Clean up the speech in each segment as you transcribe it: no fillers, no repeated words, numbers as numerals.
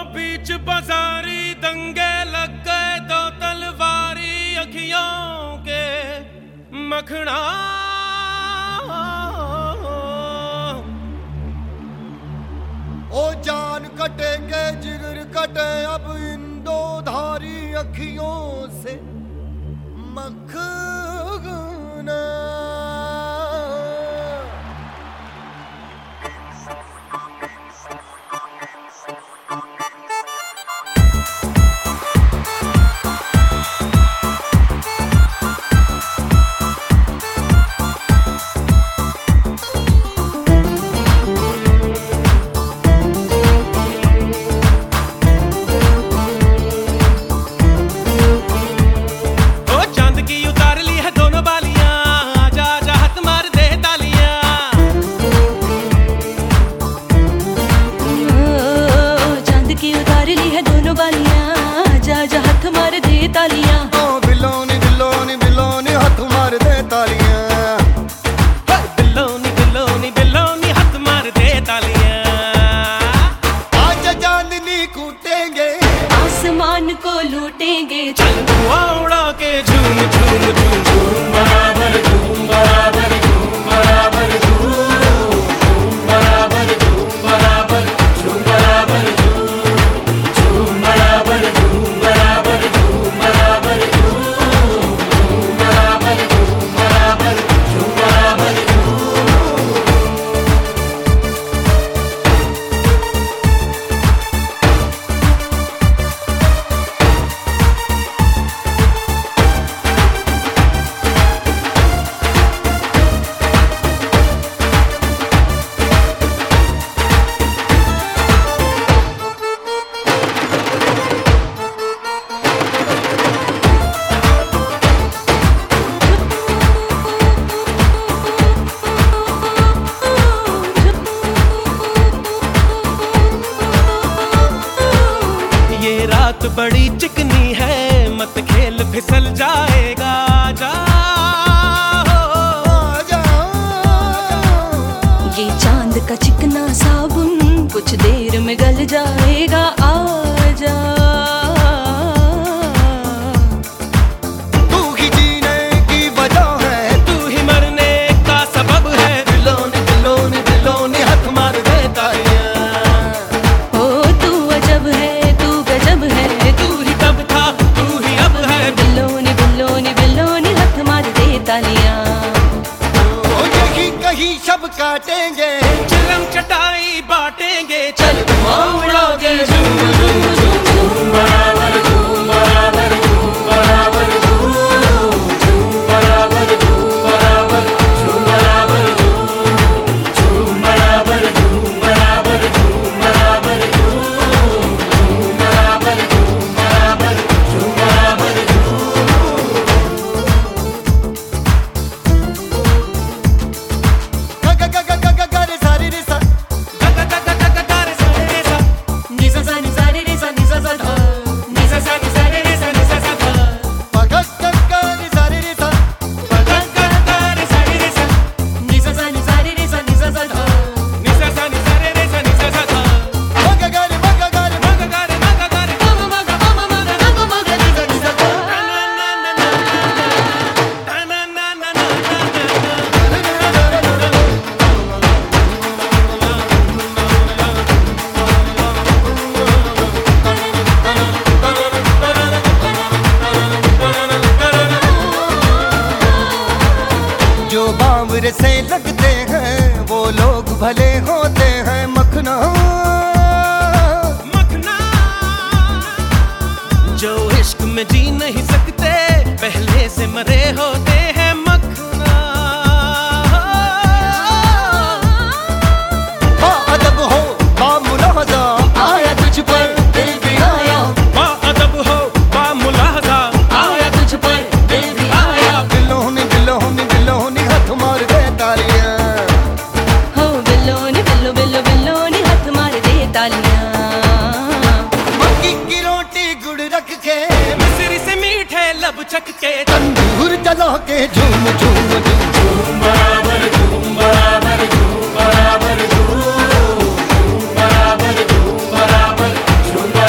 बीच बाजारी दंगे लग गए, दो तलवारी अखियों के मखना। ओ जान कटेंगे जिगर कटे अब इन दो धारी अखियों से मखना। तालियां बिलोनी बिलोनी बिलोनी हाथ मार दे तालियां। बिलोनी बिलोनी बिलोनी हाथ मार दे तालियां। आज चांदनी कूटेंगे, आसमान को लूटेंगे, चल उड़ा के झूम झूम झूम झूम बराबर झूम बराबर झूम बराबर झूम बराबर झूम बराबर झूम बराबर झूम बराबर झूम बराबर झूम बराबर झूम बराबर झूम बराबर झूम बराबर रात बड़ी चिकनी है, मत खेल फिसल जाएगा। जा ये चांद का चिकना साबुन कुछ देर में गल जाएगा। आजा तू ही जीने की वजह है, तू ही मरने का सबब है। बिलोनी बिलोनी बिलोनी हाथ मार दे तालियां। ओ तू अजब है, तू गजब है, तू ही तब था, तू ही अब है। बिलोनी बिलोनी बिलोनी हाथ मार दे तालियां। ओ यही कहीं शब काटेंगे, चिलम चटाई बांटेंगे, चल उड़ोगे झूम झूम झूम झूम बराबर झूम बराबर झूम बराबर झूम बराबर झूम बराबर झूम बराबर झूम बराबर झूम बराबर झूम बराबर झूम बराबर झूम बराबर झूम बराबर ग सारी रे सा निसा सा निसा रे रे सा निसा सा धा निसा सा निसा रे रे सा निसा सा धा ग सारी रे सा रे सा रे रे सा निसा सा निसा रे रे सा निसा सा धा निसा सा निसा रे रे सा निसा सा धा मग ग रे मग ग रे मग गा रे मग गा रे मग मग मग मग मग मग निसा निसा धा ना ना ना ना ना ना ना ना जो बावरे से लगते हैं वो लोग भले होते हैं। मखना मखना जो इश्क में जी नहीं सकते पहले से मरे होते हैं। मखना अदब हो बामुलाजा आया तुझ पर दिल भी आया। अदब हो बामुलाजा आया तुझ पर दिल भी आया। बिलोनी बिलोनी बिलोनी हाथ मार दे तालियां। हो बिलोनी बिलो बिलो बिलोनी हाथ मार दे तालियां। मक्की की रोटी गुड़ रख के, मिस्री से मीठे लब चख के, तंदूर जला के झूम झूम झूम झूम बराबर झूम बराबर झूम बराबर झूम बराबर झूम बराबर झूम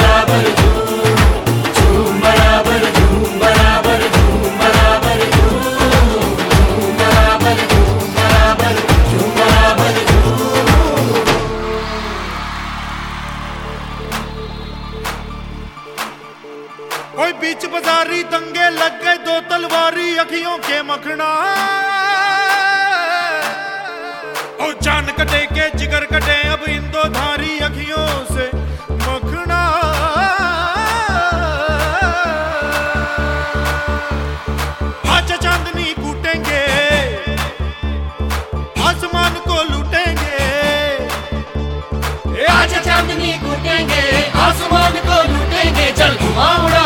यारी दंगे लग गए दो तलवारी अखियों के मखना। ओ जान कटे के जिगर कटे अब इन दो धारी अखियों से मखना। आज चांदनी कूटेंगे आसमान को लूटेंगे। आज चांदनी कूटेंगे आसमान को लूटेंगे। चल धुआं उड़ा